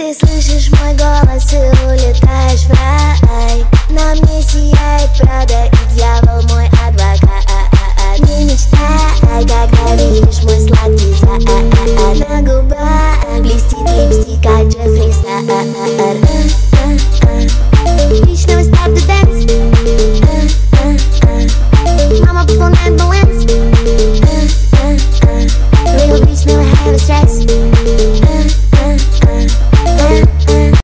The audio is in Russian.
Ты слышишь мой голос и улетаешь в рай. На мне сияет Прада и дьявол мой адвокат. Не мечтай, когда видишь мой сладкий зад. На губах блестит липстик, как Джеффри Стар.